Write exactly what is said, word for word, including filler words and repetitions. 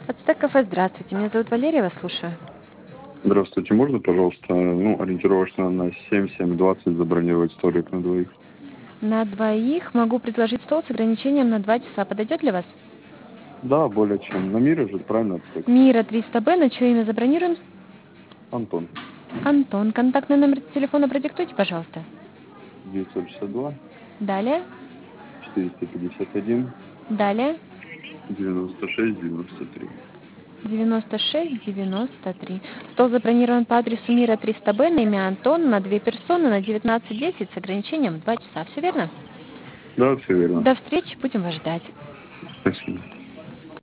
Ацтек кафе, здравствуйте. Меня зовут Валерия, вас слушаю. Здравствуйте, можно, пожалуйста, ну, ориентировочно на семь-семь двадцать забронировать столик на двоих? На двоих могу предложить стол с ограничением на два часа. Подойдет для вас? Да, более чем. На мире же, правильно, Ацтек? Мира триста Б. На чье имя забронируем? Антон. Антон. Контактный номер телефона продиктуйте, пожалуйста. девятьсот шестьдесят два Далее. четыреста пятьдесят один Далее. девяносто шесть девяносто три. девяносто шесть девяносто три. Стол забронирован по адресу Мира триста Б на имя Антон на две персоны на девятнадцать десять с ограничением в два часа. Все верно? Да, все верно. До встречи. Будем вас ждать. Спасибо.